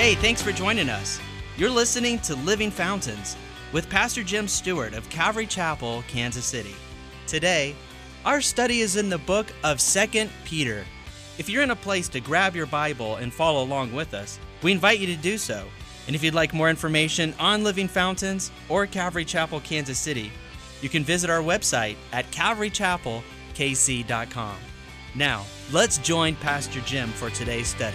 Hey, thanks for joining us. You're listening to Living Fountains with Pastor Jim Stewart of Calvary Chapel, Kansas City. Today, our study is in the book of 2 Peter. If you're in a place to grab your Bible and follow along with us, we invite you to do so. And if you'd like more information on Living Fountains or Calvary Chapel, Kansas City, you can visit our website at calvarychapelkc.com. Now, let's join Pastor Jim for today's study.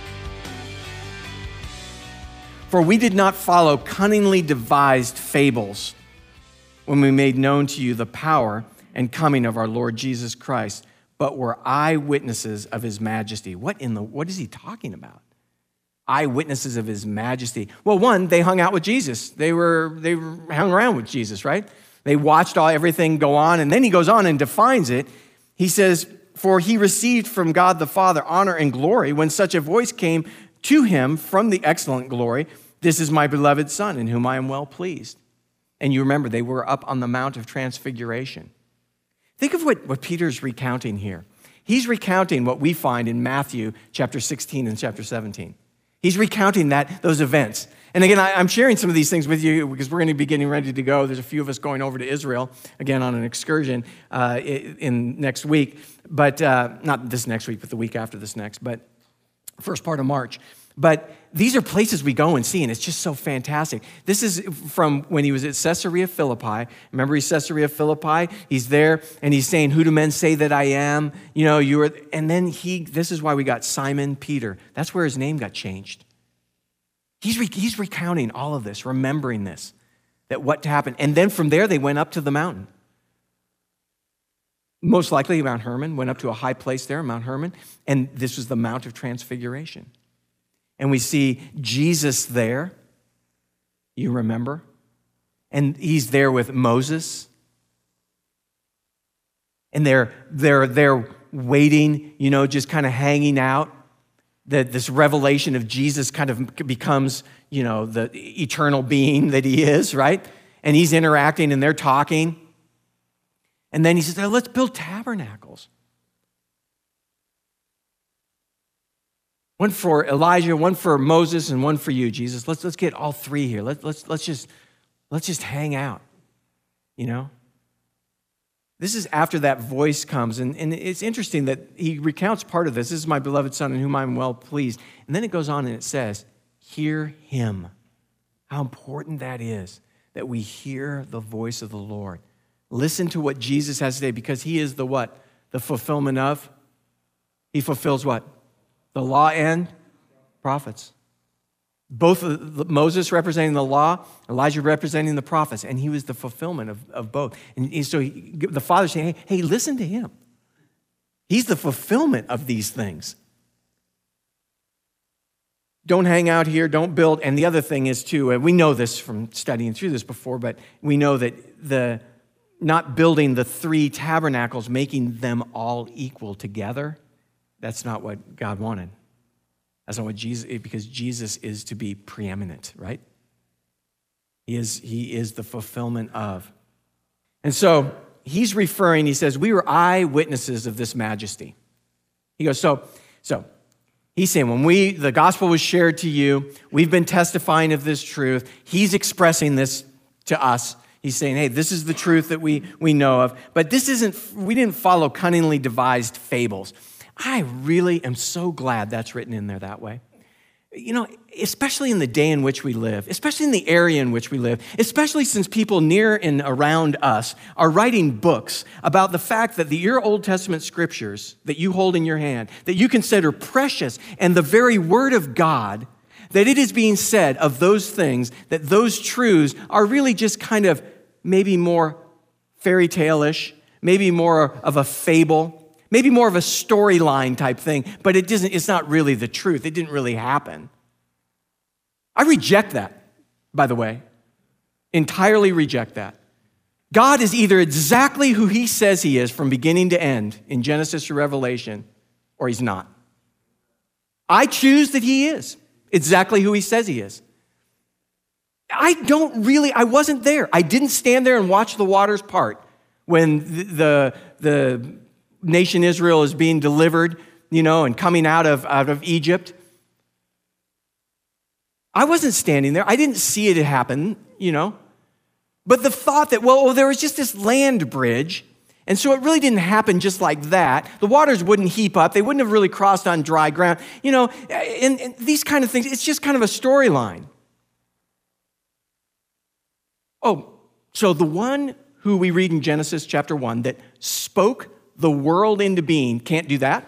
For we did not follow cunningly devised fables when we made known to you the power and coming of our Lord Jesus Christ, but were eyewitnesses of his majesty. What is he talking about? Eyewitnesses of his majesty. Well, one, they hung out with Jesus. They hung around with Jesus, right? They watched everything go on, and then he goes on and defines it. He says, for he received from God the Father honor and glory when such a voice came to him from the excellent glory, this is my beloved Son, in whom I am well pleased. And you remember, they were up on the Mount of Transfiguration. Think of what Peter's recounting here. He's recounting what we find in Matthew chapter 16 and chapter 17. He's recounting those events. And again, I'm sharing some of these things with you because we're going to be getting ready to go. There's a few of us going over to Israel, again, on an excursion in next week. But not this next week, but the week after this next. But first part of March. But these are places we go and see, and it's just so fantastic. This is from when he was at Caesarea Philippi. Remember, he's Caesarea Philippi. He's there, and he's saying, who do men say that I am? You know, and then this is why we got Simon Peter. That's where his name got changed. He's recounting all of this, remembering this, that what happened. And then from there, they went up to the mountain. Most likely Mount Hermon, went up to a high place there, Mount Hermon, and this was the Mount of Transfiguration. And we see Jesus there, you remember, and he's there with Moses. And they're waiting, just kind of hanging out. This revelation of Jesus kind of becomes, the eternal being that he is, right? And he's interacting and they're talking. And then he says, let's build tabernacles. One for Elijah, one for Moses, and one for you, Jesus. Let's get all three here. Let's just hang out, This is after that voice comes, and it's interesting that he recounts part of this. This is my beloved Son in whom I am well pleased. And then it goes on and it says, hear him. How important that is, that we hear the voice of the Lord. Listen to what Jesus has to say, because he is the what? The fulfillment of? He fulfills what? The law and prophets. Both Moses representing the law, Elijah representing the prophets, and he was the fulfillment of both. And so the Father saying, hey, listen to him. He's the fulfillment of these things. Don't hang out here, don't build. And the other thing is too, we know this from studying through this before, but we know that not building the three tabernacles, making them all equal together, that's not what God wanted. That's not what because Jesus is to be preeminent, right? He is the fulfillment of. And so he says, we were eyewitnesses of this majesty. He goes, so he's saying, when the gospel was shared to you, we've been testifying of this truth. He's expressing this to us. He's saying, hey, this is the truth that we know of. But we didn't follow cunningly devised fables. I really am so glad that's written in there that way. Especially in the day in which we live, especially in the area in which we live, especially since people near and around us are writing books about the fact that your Old Testament scriptures that you hold in your hand, that you consider precious and the very word of God, that it is being said of those things, that those truths are really just kind of maybe more fairy tale-ish, maybe more of a fable, maybe more of a storyline type thing, but it's not really the truth. It didn't really happen. I reject that, by the way. Entirely reject that. God is either exactly who he says he is from beginning to end in Genesis to Revelation, or he's not. I choose that he is exactly who he says he is. I wasn't there. I didn't stand there and watch the waters part when the nation Israel is being delivered, and coming out of Egypt. I wasn't standing there. I didn't see it happen, But the thought that, there was just this land bridge, and so it really didn't happen just like that. The waters wouldn't heap up. They wouldn't have really crossed on dry ground. And these kind of things, it's just kind of a storyline. Oh, so the one who we read in Genesis chapter 1 that spoke the world into being can't do that?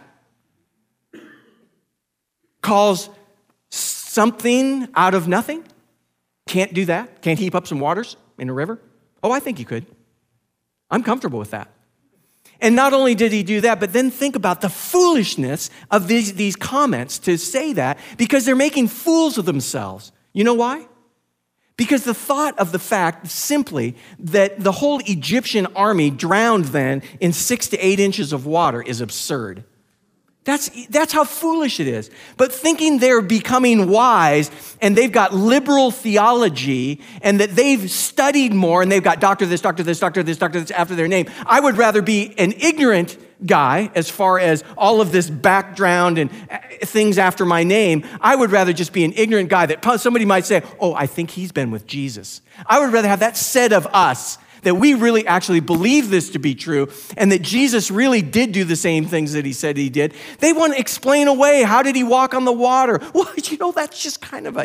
Calls something out of nothing? Can't do that? Can't heap up some waters in a river? Oh, I think he could. I'm comfortable with that. And not only did he do that, but then think about the foolishness of these comments to say that, because they're making fools of themselves. You know why? Because the thought of the fact simply that the whole Egyptian army drowned then in 6 to 8 inches of water is absurd. That's how foolish it is. But thinking they're becoming wise and they've got liberal theology and that they've studied more and they've got doctor this, doctor this, doctor this, doctor this after their name. I would rather be an ignorant guy as far as all of this background and things after my name. I would rather just be an ignorant guy that somebody might say, oh, I think he's been with Jesus. I would rather have that said of us, that we really actually believe this to be true and that Jesus really did do the same things that he said he did. They want to explain away, how did he walk on the water? Well, that's just kind of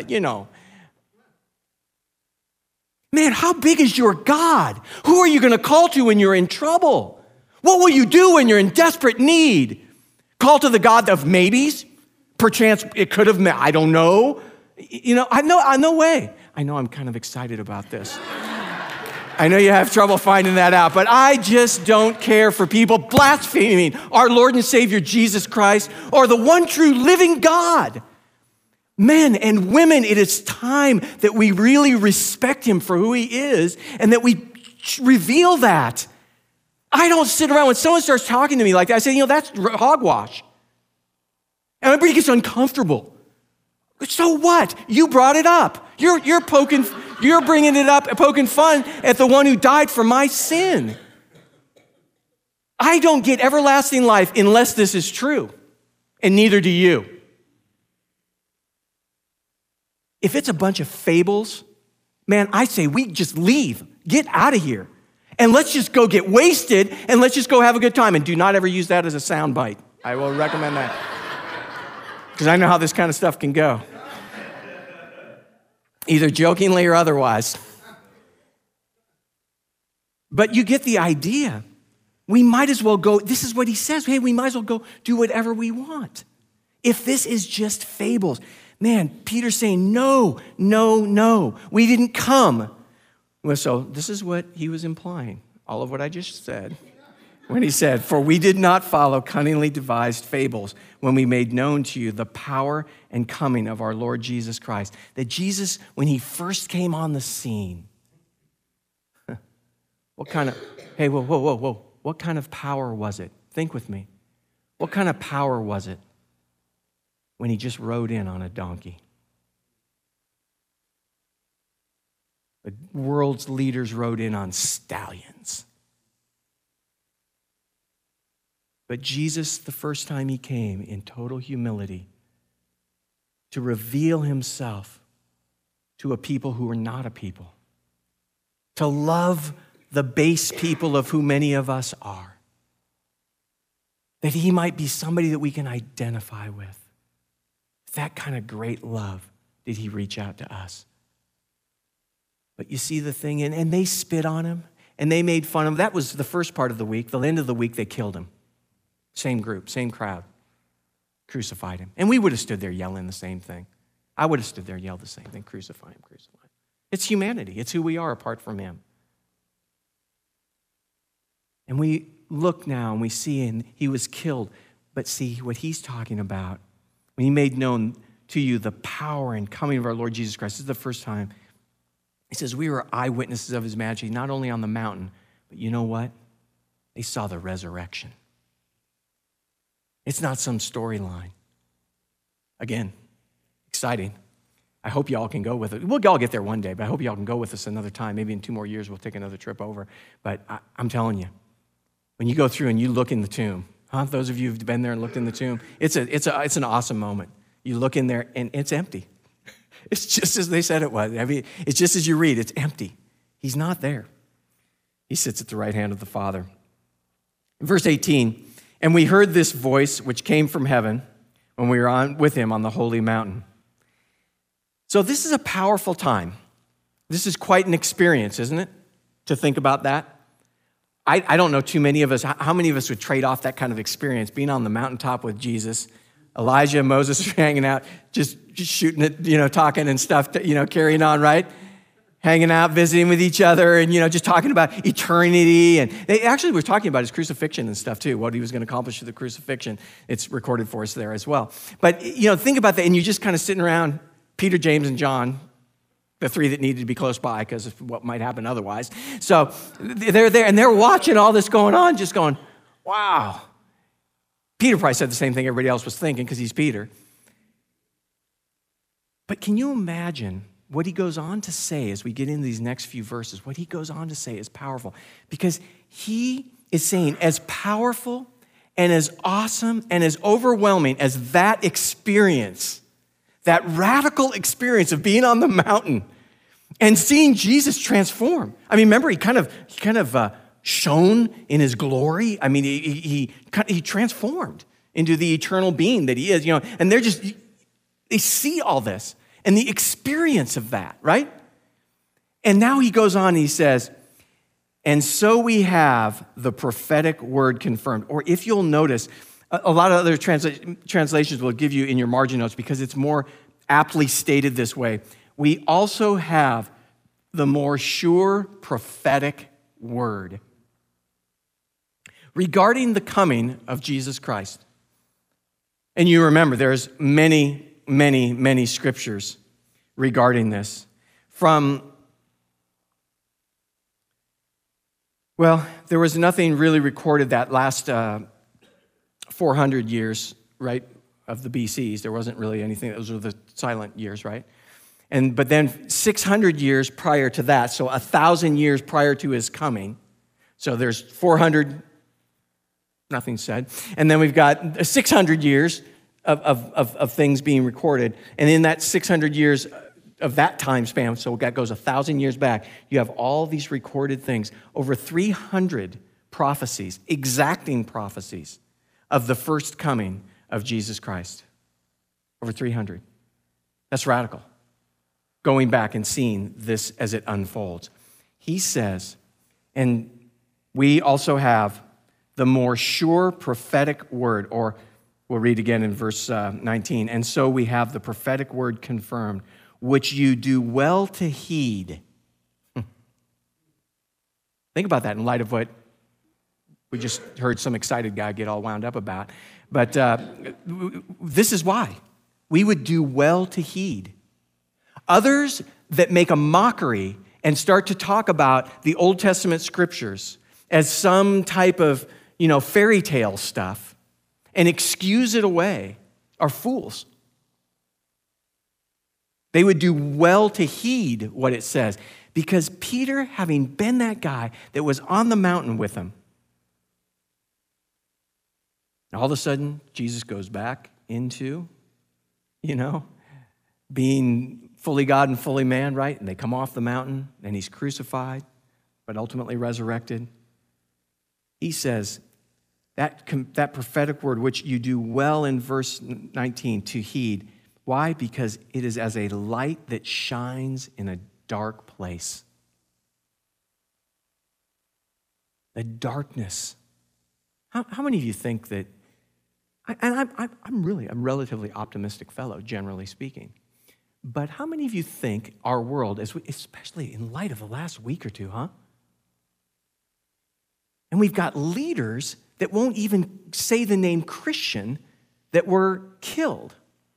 Man, how big is your God? Who are you going to call to when you're in trouble? What will you do when you're in desperate need? Call to the God of maybes? Perchance it could have, I don't know. No way. I know I'm kind of excited about this. I know you have trouble finding that out, but I just don't care for people blaspheming our Lord and Savior Jesus Christ or the one true living God. Men and women, it is time that we really respect him for who he is and that we reveal that. I don't sit around when someone starts talking to me like that. I say, that's hogwash. And everybody gets uncomfortable. So what? You brought it up. You're bringing it up, poking fun at the one who died for my sin. I don't get everlasting life unless this is true, and neither do you. If it's a bunch of fables, man, I say we just leave. Get out of here. And let's just go get wasted, and let's just go have a good time. And do not ever use that as a sound bite. I will recommend that. Because I know how this kind of stuff can go. Either jokingly or otherwise. But you get the idea. We might as well go, this is what he says, hey, we might as well go do whatever we want. If this is just fables. Man, Peter's saying, no. We didn't come. Well, so this is what he was implying, all of what I just said. When he said, for we did not follow cunningly devised fables when we made known to you the power and coming of our Lord Jesus Christ. That Jesus, when he first came on the scene, what kind of power was it? Think with me. What kind of power was it when he just rode in on a donkey? The world's leaders rode in on stallions. But Jesus, the first time he came in total humility to reveal himself to a people who were not a people, to love the base people of who many of us are, that he might be somebody that we can identify with. That kind of great love did he reach out to us. But you see the thing, and they spit on him, and they made fun of him. That was the first part of the week. The end of the week, they killed him. Same group, same crowd, crucified him. And we would have stood there yelling the same thing. I would have stood there and yelled the same thing, crucify him, crucify him. It's humanity. It's who we are apart from him. And we look now and we see, and he was killed. But see what he's talking about, when he made known to you the power and coming of our Lord Jesus Christ. This is the first time. He says, we were eyewitnesses of his majesty, not only on the mountain, but you know what? They saw the resurrection. It's not some storyline. Again, exciting. I hope y'all can go with it. We'll all get there one day, but I hope y'all can go with us another time. Maybe in 2 more years, we'll take another trip over. But I'm telling you, when you go through and you look in the tomb, those of you who've been there and looked in the tomb, it's an awesome moment. You look in there and it's empty. It's just as they said it was. I mean, it's just as you read, it's empty. He's not there. He sits at the right hand of the Father. Verse 18, and we heard this voice which came from heaven when we were with him on the holy mountain. So this is a powerful time. This is quite an experience, isn't it? To think about that. I don't know too many of us. How many of us would trade off that kind of experience, being on the mountaintop with Jesus, Elijah and Moses hanging out, just shooting it, talking and stuff, carrying on, right? Hanging out, visiting with each other, and, just talking about eternity. And they actually were talking about his crucifixion and stuff, too, what he was going to accomplish through the crucifixion. It's recorded for us there as well. But, think about that, and you're just kind of sitting around, Peter, James, and John, the three that needed to be close by because of what might happen otherwise. So they're there, and they're watching all this going on, just going, wow. Peter probably said the same thing everybody else was thinking because he's Peter. But can you imagine what he goes on to say as we get into these next few verses? What he goes on to say is powerful because he is saying as powerful and as awesome and as overwhelming as that experience, that radical experience of being on the mountain and seeing Jesus transform. I mean, remember, he kind of shone in his glory. I mean, he transformed into the eternal being that he is, and they see all this and the experience of that, right? And now he goes on, and he says, and so we have the prophetic word confirmed. Or if you'll notice, a lot of other translations will give you in your margin notes because it's more aptly stated this way. We also have the more sure prophetic word regarding the coming of Jesus Christ. And you remember, there's many, many, many scriptures regarding this. There was nothing really recorded that last 400 years, right, of the BCs. There wasn't really anything. Those were the silent years, right? But then 600 years prior to that, so 1,000 years prior to his coming. So there's 400, nothing said. And then we've got 600 years of things being recorded. And in that 600 years of that time span, so that goes 1,000 years back, you have all these recorded things. Over 300 prophecies, exacting prophecies of the first coming of Jesus Christ. Over 300. That's radical. Going back and seeing this as it unfolds. He says, and we also have the more sure prophetic word, or we'll read again in verse 19, and so we have the prophetic word confirmed, which you do well to heed. Think about that in light of what we just heard some excited guy get all wound up about. But this is why. We would do well to heed. Others that make a mockery and start to talk about the Old Testament scriptures as some type of, fairy tale stuff and excuse it away are fools. They would do well to heed what it says because Peter, having been that guy that was on the mountain with him, all of a sudden, Jesus goes back into, being fully God and fully man, right? And they come off the mountain, and he's crucified, but ultimately resurrected. He says, that prophetic word, which you do well in verse 19, to heed. Why? Because it is as a light that shines in a dark place. The darkness. How many of you think that, and I'm a relatively optimistic fellow, generally speaking, but how many of you think our world, especially in light of the last week or two, and we've got leaders that won't even say the name Christian that were killed.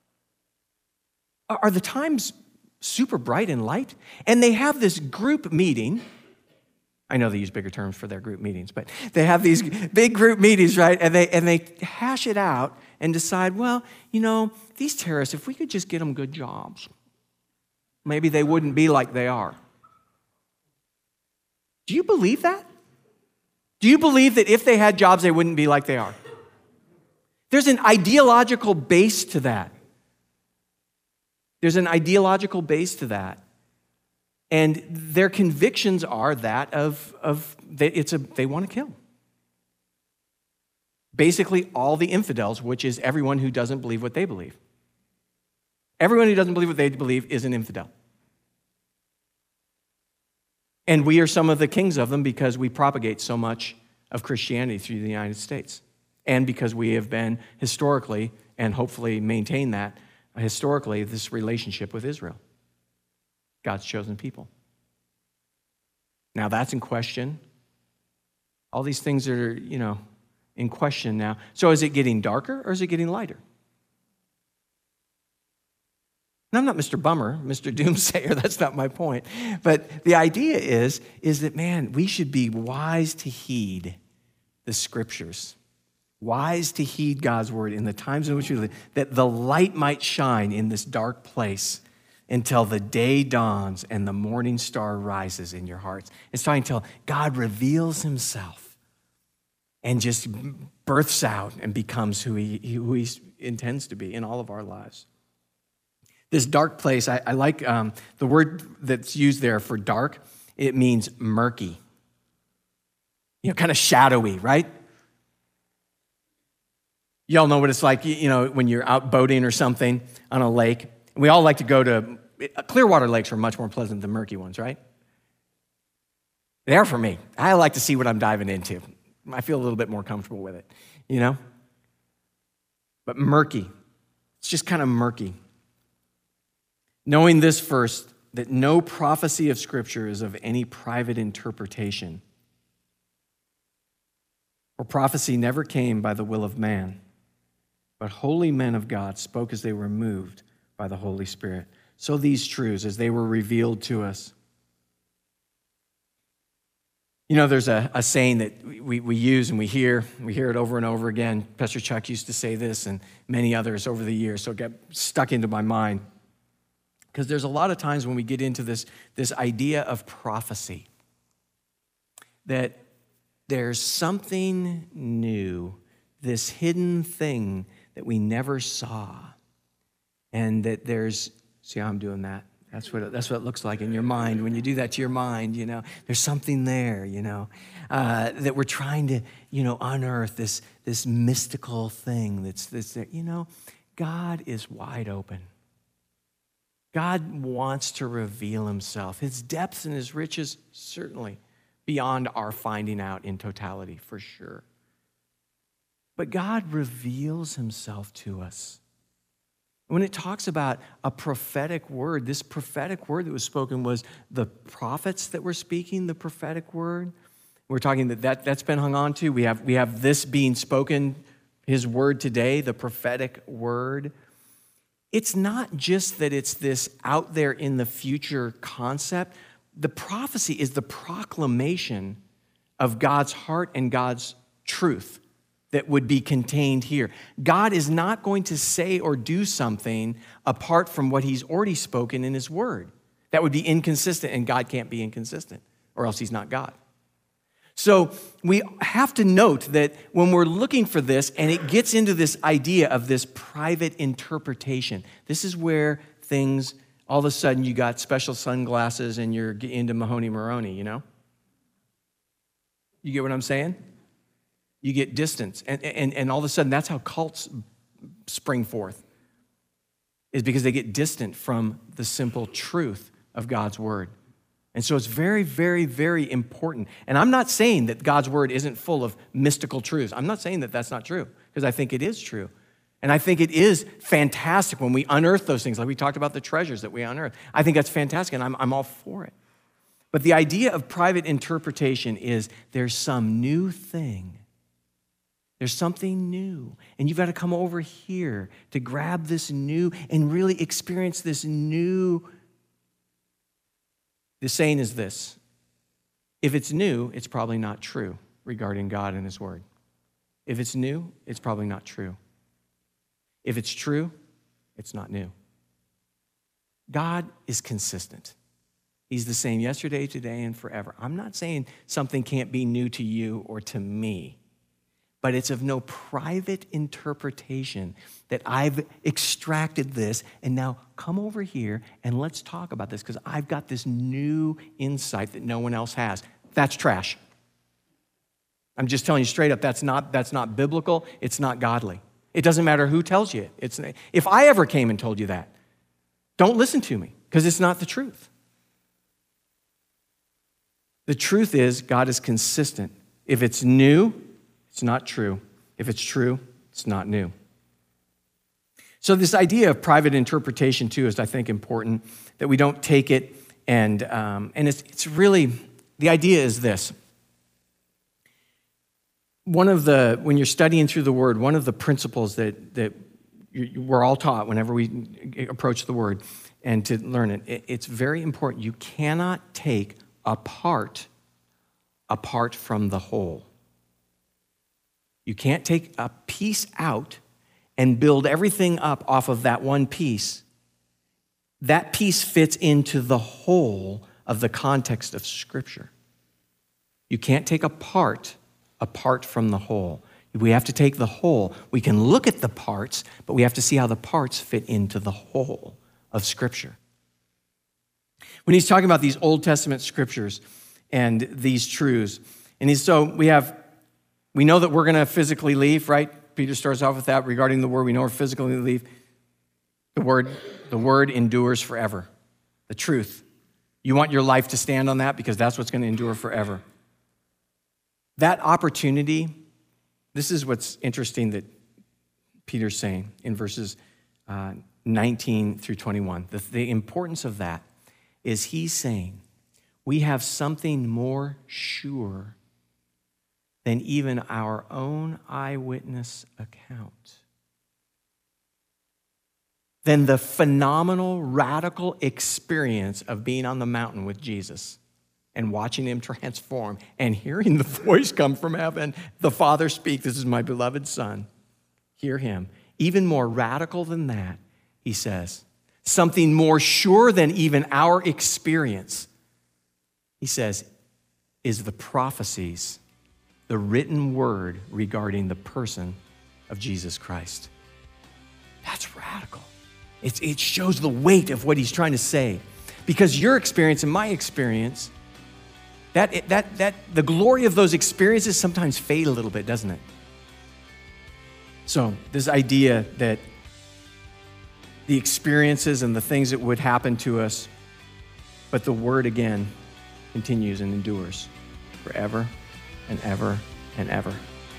Are the times super bright and light? And they have this group meeting. I know they use bigger terms for their group meetings, but they have these big group meetings, right? And they hash it out and decide, well, these terrorists, if we could just get them good jobs, maybe they wouldn't be like they are. Do you believe that? Do you believe that if they had jobs, they wouldn't be like they are? There's an ideological base to that. There's an ideological base to that. And their convictions are that they want to kill. Basically, all the infidels, which is everyone who doesn't believe what they believe. Everyone who doesn't believe what they believe is an infidel. And we are some of the kings of them because we propagate so much of Christianity through the United States. And because we have been historically, and hopefully maintain that historically, this relationship with Israel, God's chosen people. Now that's in question. All these things are, in question now. So is it getting darker or is it getting lighter? And I'm not Mr. Bummer, Mr. Doomsayer, that's not my point. But the idea is that, man, we should be wise to heed the scriptures, wise to heed God's word in the times in which we live, that the light might shine in this dark place until the day dawns and the morning star rises in your hearts. It's time until God reveals himself and just births out and becomes who he intends to be in all of our lives. This dark place, I like the word that's used there for dark. It means murky. Kind of shadowy, right? Y'all know what it's like, when you're out boating or something on a lake. We all like to go to, Clearwater lakes are much more pleasant than murky ones, right? They are for me. I like to see what I'm diving into. I feel a little bit more comfortable with it, But murky, it's just kind of murky. Knowing this first, that no prophecy of Scripture is of any private interpretation. For prophecy never came by the will of man, but holy men of God spoke as they were moved by the Holy Spirit. So these truths, as they were revealed to us. There's a saying that we use and we hear it over and over again. Pastor Chuck used to say this and many others over the years, so it got stuck into my mind. Because there's a lot of times when we get into this idea of prophecy, that there's something new, this hidden thing that we never saw, and that see how I'm doing that? That's what it looks like in your mind. When you do that to your mind, there's something there, that we're trying to, unearth this mystical thing that's there. God is wide open. God wants to reveal himself. His depths and his riches, certainly, beyond our finding out in totality, for sure. But God reveals himself to us. When it talks about a prophetic word, this prophetic word that was spoken was the prophets that were speaking the prophetic word. We're talking that's been hung on to. We have this being spoken, his word today, the prophetic word. It's not just that it's this out there in the future concept. The prophecy is the proclamation of God's heart and God's truth that would be contained here. God is not going to say or do something apart from what he's already spoken in his word. That would be inconsistent, and God can't be inconsistent, or else he's not God. So we have to note that when we're looking for this, and it gets into this idea of this private interpretation, this is where things, all of a sudden you got special sunglasses and you're into Mahoney Moroni, You get what I'm saying? You get distance. And all of a sudden, that's how cults spring forth, is because they get distant from the simple truth of God's word. And so it's very, very, very important. And I'm not saying that God's word isn't full of mystical truths. I'm not saying that that's not true, because I think it is true. And I think it is fantastic when we unearth those things, like we talked about the treasures that we unearth. I think that's fantastic, and I'm all for it. But the idea of private interpretation is there's some new thing. There's something new. And you've got to come over here to grab this new and really experience this new. The saying is this: if it's new, it's probably not true regarding God and his word. If it's new, it's probably not true. If it's true, it's not new. God is consistent. He's the same yesterday, today, and forever. I'm not saying something can't be new to you or to me, but it's of no private interpretation that I've extracted this, and now come over here and let's talk about this because I've got this new insight that no one else has. That's trash. I'm just telling you straight up, that's not biblical, it's not godly. It doesn't matter who tells you it. If I ever came and told you that, don't listen to me because it's not the truth. The truth is God is consistent. If it's new, it's not true. If it's true, it's not new. So this idea of private interpretation too is, I think, important, that we don't take it and it's really, the idea is this. When you're studying through the Word, one of the principles that we're all taught whenever we approach the Word and to learn it, it's very important. You cannot take apart from the whole. You can't take a piece out and build everything up off of that one piece. That piece fits into the whole of the context of Scripture. You can't take apart from the whole. We have to take the whole. We can look at the parts, but we have to see how the parts fit into the whole of Scripture. When he's talking about these Old Testament scriptures and these truths, we know that we're going to physically leave, right? Peter starts off with that regarding the word. We know we're physically going to leave. The word endures forever. The truth. You want your life to stand on that because that's what's going to endure forever. That opportunity, this is what's interesting that Peter's saying in verses 19 through 21. The importance of that is he's saying we have something more sure than even our own eyewitness account. Than the phenomenal, radical experience of being on the mountain with Jesus and watching him transform and hearing the voice come from heaven, the Father speak, "This is my beloved Son." Hear him. Even more radical than that, he says, something more sure than even our experience, he says, is the prophecies, the written word regarding the person of Jesus Christ. That's radical. It shows the weight of what he's trying to say. Because your experience and my experience, the glory of those experiences sometimes fade a little bit, doesn't it? So this idea that the experiences and the things that would happen to us, but the word again continues and endures forever and ever and ever.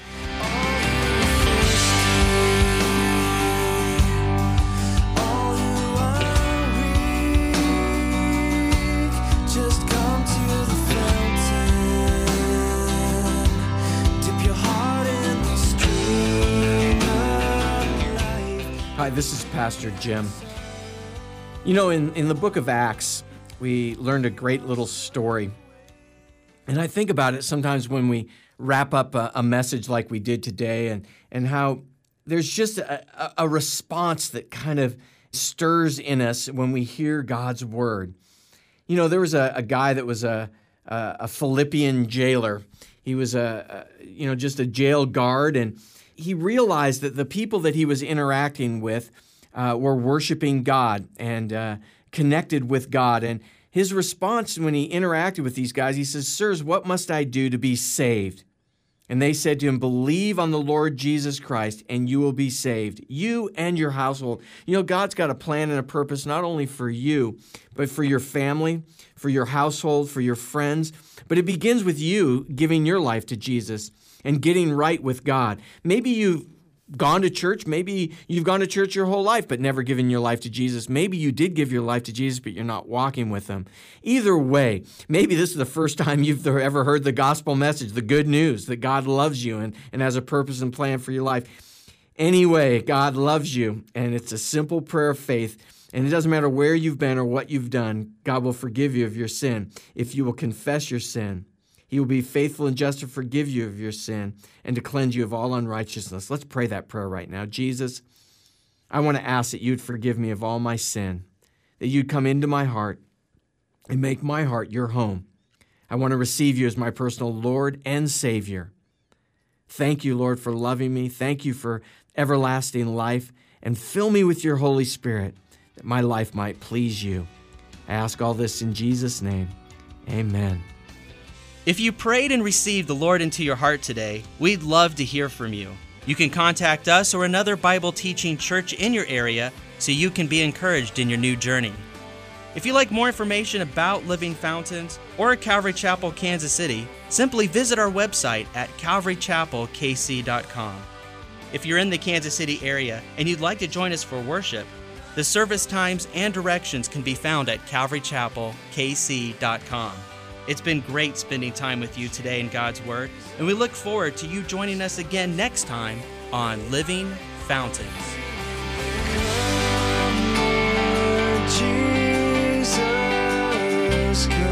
Hi, this is Pastor Jim. You know, in the book of Acts, we learned a great little story. And I think about it sometimes when we wrap up a message like we did today and how there's just a response that kind of stirs in us when we hear God's word. You know, there was a guy that was a Philippian jailer. He was just a jail guard, and he realized that the people that he was interacting with were worshiping God and connected with God. And his response when he interacted with these guys, he says, "Sirs, what must I do to be saved?" And they said to him, "Believe on the Lord Jesus Christ, and you will be saved, you and your household." You know, God's got a plan and a purpose not only for you, but for your family, for your household, for your friends. But it begins with you giving your life to Jesus and getting right with God. Maybe you've gone to church. Maybe you've gone to church your whole life but never given your life to Jesus. Maybe you did give your life to Jesus, but you're not walking with him. Either way, maybe this is the first time you've ever heard the gospel message, the good news that God loves you and has a purpose and plan for your life. Anyway, God loves you, and it's a simple prayer of faith. And it doesn't matter where you've been or what you've done, God will forgive you of your sin if you will confess your sin. He will be faithful and just to forgive you of your sin and to cleanse you of all unrighteousness. Let's pray that prayer right now. Jesus, I want to ask that you'd forgive me of all my sin, that you'd come into my heart and make my heart your home. I want to receive you as my personal Lord and Savior. Thank you, Lord, for loving me. Thank you for everlasting life. And fill me with your Holy Spirit, that my life might please you. I ask all this in Jesus' name. Amen. If you prayed and received the Lord into your heart today, we'd love to hear from you. You can contact us or another Bible teaching church in your area so you can be encouraged in your new journey. If you'd like more information about Living Fountains or Calvary Chapel, Kansas City, simply visit our website at calvarychapelkc.com. If you're in the Kansas City area and you'd like to join us for worship, the service times and directions can be found at calvarychapelkc.com. It's been great spending time with you today in God's Word, and we look forward to you joining us again next time on Living Fountains. Jesus, come.